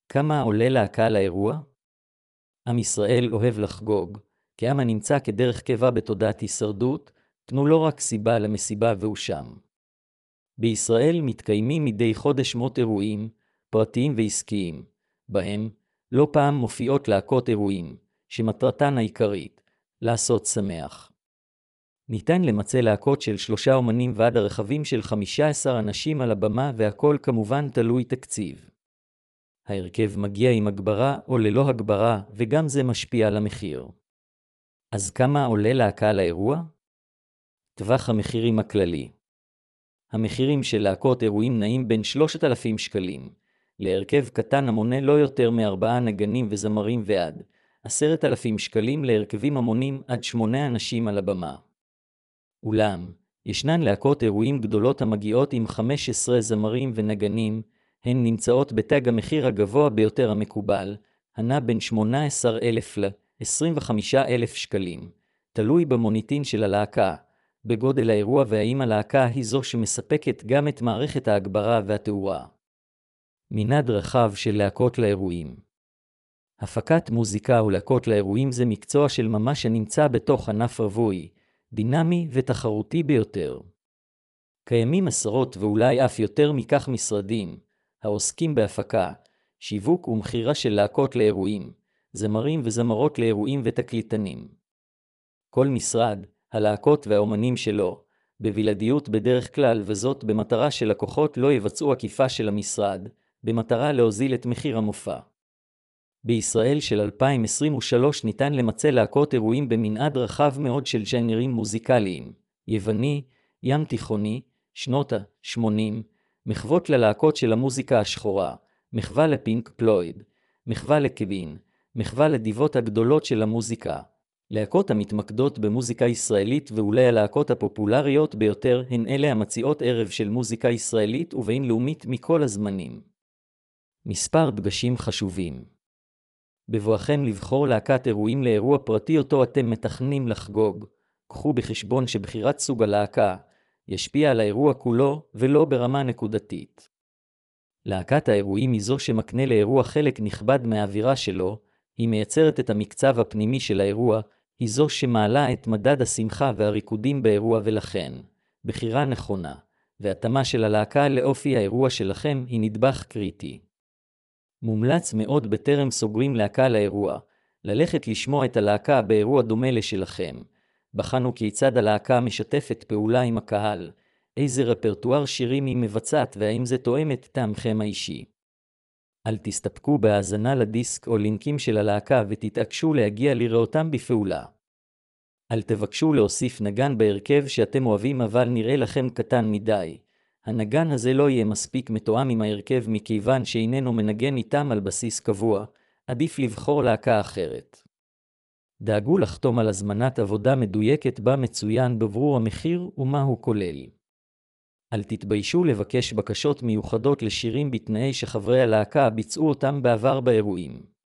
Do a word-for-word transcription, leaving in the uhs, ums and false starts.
כמה עולה להקה לאירוע? עם ישראל אוהב לחגוג, כעם הנמצא כדרך קבע בתודעת הישרדות, תנו לא רק סיבה למסיבה והוא שם. בישראל מתקיימים מדי חודש מאות אירועים, פרטיים ועסקיים, בהם לא פעם מופיעות להקות אירועים, שמטרתן העיקרית, לעשות שמח. ניתן למצא להקות של שלושה אומנים ועד הרכבים של חמישה עשר אנשים על הבמה, והכל כמובן תלוי תקציב. ההרכב מגיע עם הגברה או ללא הגברה, וגם זה משפיע על המחיר. אז כמה עולה להקה לאירוע? טווח המחירים הכללי. המחירים של להקות אירועים נעים בין שלושת אלפים שקלים, להרכב קטן המונה לא יותר מארבעה נגנים וזמרים ועד עשרת אלפים שקלים להרכבים המונים עד שמונה אנשים על הבמה. אולם, ישנן להקות אירועים גדולות המגיעות עם חמישה עשר זמרים ונגנים, הן נמצאות בתג המחיר הגבוה ביותר המקובל, הנע בין שמונה עשר אלף ל-עשרים וחמישה אלף שקלים, תלוי במוניטין של הלהקה, בגודל האירוע והאם הלהקה היא זו שמספקת גם את מערכת ההגברה והתאורה. מנעד רחב של להקות לאירועים. הפקת מוזיקה ולהקות לאירועים זה מקצוע של ממש הנמצא בתוך ענף רווי, דינמי ותחרותי ביותר. קיימים עשרות ואולי אף יותר מכך משרדים, העוסקים בהפקה, שיווק ומחירה של להקות לאירועים, זמרים וזמרות לאירועים ותקליטנים. כל משרד, הלהקות והאומנים שלו, בבלעדיות בדרך כלל, וזאת במטרה שלקוחות לא יבצעו עקיפה של המשרד, במטרה להוזיל את מחיר המופע. בישראל של אלפיים עשרים ושלוש ניתן למצא להקות אירועים במנעד רחב מאוד של ז'אנרים מוזיקליים, יווני, ים תיכוני, שנות ה-שמונים, מחוות ללהקות של המוזיקה השחורה, מחווה לפינק פלויד, מחווה לקווין, מחווה לדיבות הגדולות של המוזיקה, להקות המתמקדות במוזיקה ישראלית, ואולי הלהקות הפופולריות ביותר הן אלה המציעות ערב של מוזיקה ישראלית ובינלאומית מכל הזמנים. מספר דגשים חשובים. בבואכם לבחור להקת אירועים לאירוע פרטי אותו אתם מתכננים לחגוג, קחו בחשבון שבחירת סוג הלהקה ישפיע על האירוע כולו ולא ברמה נקודתית. להקת האירועים היא זו שמקנה לאירוע חלק נכבד מהאווירה שלו, היא מייצרת את המקצב הפנימי של האירוע, היא זו שמעלה את מדד השמחה והריקודים באירוע, ולכן, בחירה נכונה, והתאמה של הלהקה לאופי האירוע שלכם היא נדבך קריטי. מומלץ מאוד בטרם סוגרים להקה לאירוע, ללכת לשמוע את הלהקה באירוע דומה לשלכם. בחנו כיצד הלהקה משתפת פעולה עם הקהל, איזה רפרטואר שירים היא מבצעת והאם זה תואם את טעמכם האישי. אל תסתפקו בהאזנה לדיסק או לינקים של הלהקה ותתעקשו להגיע לראותם בפעולה. אל תבקשו להוסיף נגן בהרכב שאתם אוהבים אבל נראה לכם קטן מדי. הנגן הזה לא יהיה מספיק מתואם עם ההרכב מכיוון שאיננו מנגן איתם על בסיס קבוע, עדיף לבחור להקה אחרת. דאגו לחתום על הזמנת עבודה מדויקת בה מצוין בברור המחיר ומה הוא כולל. אל תתביישו לבקש בקשות מיוחדות לשירים בתנאי שחברי הלהקה ביצעו אותם בעבר באירועים.